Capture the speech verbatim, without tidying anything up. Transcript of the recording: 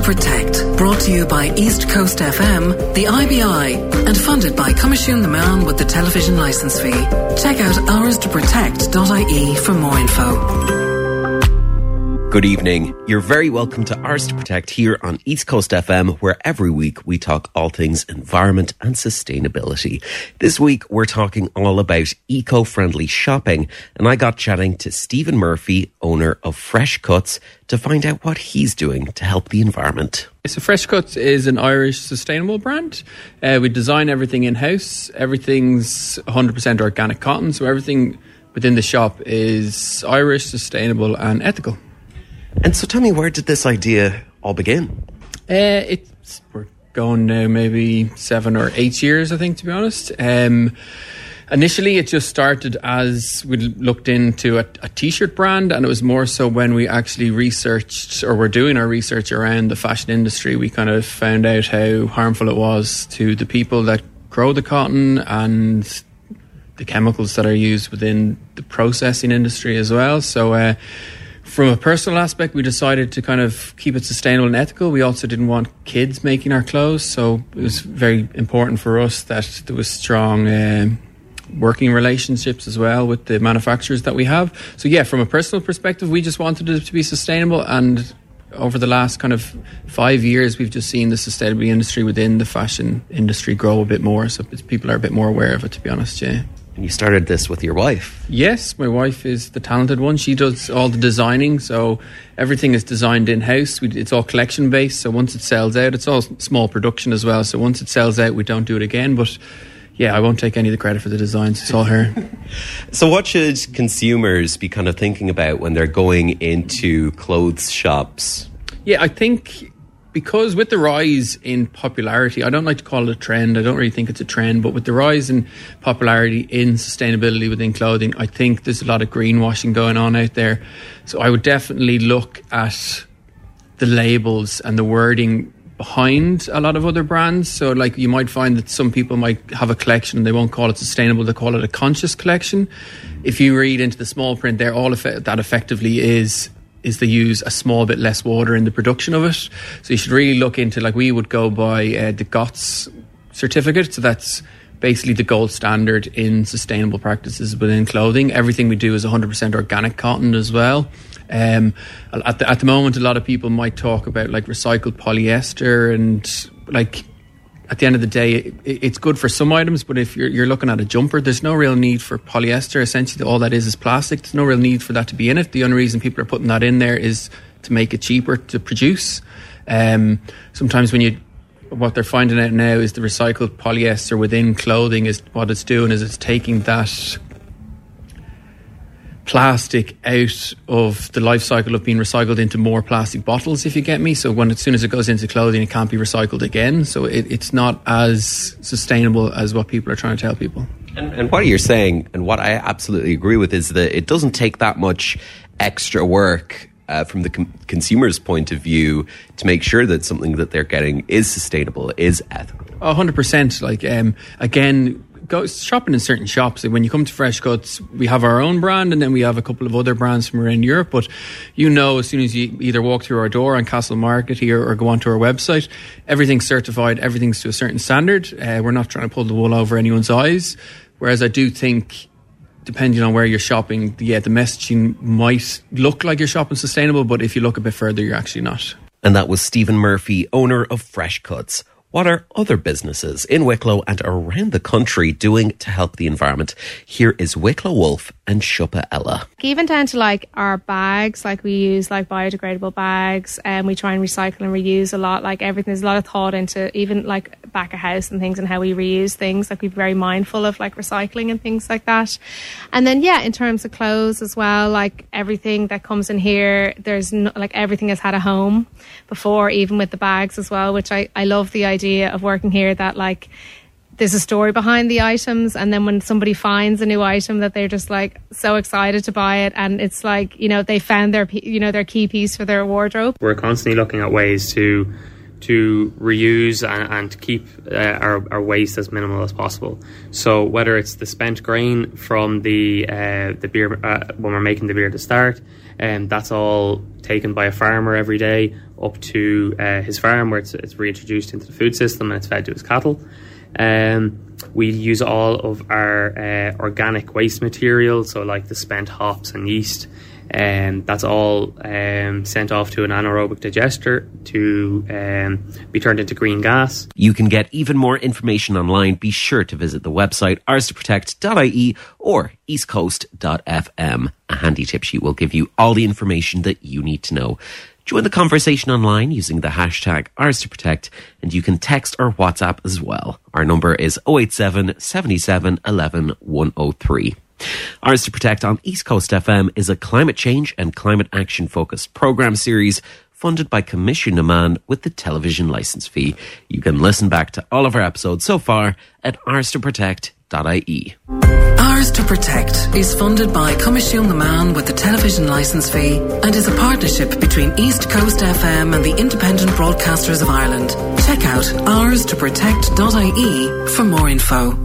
Protect, brought to you by East Coast F M, the I B I, and funded by Comisiún na Meán with the television licence fee. Check out ours to protect dot I E for more info. Good evening. You're very welcome to Ours to Protect here on East Coast F M, where every week we talk all things environment and sustainability. This week we're talking all about eco-friendly shopping, and I got chatting to Stephen Murphy, owner of Fresh Cuts, to find out what he's doing to help the environment. So Fresh Cuts is an Irish sustainable brand. Uh, we design everything in-house. Everything's one hundred percent organic cotton, so everything within the shop is Irish, sustainable and ethical. And so tell me, where did this idea all begin? Uh, it's, we're going now maybe seven or eight years, I think, to be honest. Um, initially, it just started as we looked into a, a t-shirt brand, and it was more so when we actually researched, or were doing our research around the fashion industry, we kind of found out how harmful it was to the people that grow the cotton and the chemicals that are used within the processing industry as well. So, uh, From a personal aspect, we decided to kind of keep it sustainable and ethical. We also didn't want kids making our clothes, so it was very important for us that there was strong uh, working relationships as well with the manufacturers that we have. So yeah, from a personal perspective, we just wanted it to be sustainable, and over the last kind of five years, we've just seen the sustainability industry within the fashion industry grow a bit more, so people are a bit more aware of it, to be honest, yeah. And you started this with your wife. Yes, my wife is the talented one. She does all the designing, so everything is designed in-house. We, it's all collection-based, so once it sells out, it's all small production as well, so once it sells out, we don't do it again. But yeah, I won't take any of the credit for the designs. It's all her. So what should consumers be kind of thinking about when they're going into clothes shops? Yeah, I think because with the rise in popularity, I don't like to call it a trend, I don't really think it's a trend, but with the rise in popularity in sustainability within clothing, I think there's a lot of greenwashing going on out there. So I would definitely look at the labels and the wording behind a lot of other brands. So like you might find that some people might have a collection and they won't call it sustainable, they call it a conscious collection. If you read into the small print there, all of that effectively is is they use a small bit less water in the production of it. So you should really look into, like we would go by uh, the G O T S certificate. So that's basically the gold standard in sustainable practices within clothing. Everything we do is one hundred percent organic cotton as well. Um, at, the, at the moment, a lot of people might talk about like recycled polyester, and like at the end of the day, it, it's good for some items, but if you're, you're looking at a jumper, there's no real need for polyester. Essentially, all that is is plastic. There's no real need for that to be in it. The only reason people are putting that in there is to make it cheaper to produce. Um, sometimes when you, what they're finding out now is the recycled polyester within clothing is what it's doing is it's taking that plastic out of the life cycle of being recycled into more plastic bottles, if you get me. So when as soon as it goes into clothing, it can't be recycled again. So it, it's not as sustainable as what people are trying to tell people. And, and what you're saying, and what I absolutely agree with, is that it doesn't take that much extra work uh, from the com- consumer's point of view to make sure that something that they're getting is sustainable, is ethical. one hundred percent. Like, um, again, go shopping in certain shops. When you come to Fresh Cuts, we have our own brand, and then we have a couple of other brands from around Europe. But you know, as soon as you either walk through our door on Castle Market here or go onto our website, everything's certified, everything's to a certain standard. Uh, we're not trying to pull the wool over anyone's eyes. Whereas I do think, depending on where you're shopping, yeah, the messaging might look like you're shopping sustainable, but if you look a bit further, you're actually not. And that was Stephen Murphy, owner of Fresh Cuts. What are other businesses in Wicklow and around the country doing to help the environment? Here is Wicklow Wolf and Shuppa Ella. Even down to like our bags, like we use like biodegradable bags, and we try and recycle and reuse a lot. Like everything, there's a lot of thought into even like back of house and things and how we reuse things. Like we're very mindful of like recycling and things like that. And then yeah, in terms of clothes as well, like everything that comes in here, there's no, like everything has had a home before, even with the bags as well, which I, I love the idea of working here, that like there's a story behind the items, and then when somebody finds a new item that they're just like so excited to buy it, and it's like, you know, they found their, you know, their key piece for their wardrobe. We're constantly looking at ways to to reuse and, and to keep uh, our, our waste as minimal as possible. So whether it's the spent grain from the uh, the beer uh, when we're making the beer to start, and um, that's all taken by a farmer every day up to uh, his farm, where it's, it's reintroduced into the food system and it's fed to his cattle. Um, we use all of our uh, organic waste material, so like the spent hops and yeast, and um, that's all um, sent off to an anaerobic digester to um, be turned into green gas. You can get even more information online. Be sure to visit the website ours to protect dot I E or east coast dot f m. A handy tip sheet will give you all the information that you need to know. Join the conversation online using the hashtag ours to protect, and you can text or WhatsApp as well. Our number is oh eight seven, seven seven, one one, one oh three. Ours to Protect on East Coast F M is a climate change and climate action focused programme series funded by Commission Naman with the television licence fee. You can listen back to all of our episodes so far at ours to protect dot I E. Ours to Protect is funded by Commission Naman with the television licence fee and is a partnership between East Coast F M and the Independent Broadcasters of Ireland. Check out ours to protect dot I E for more info.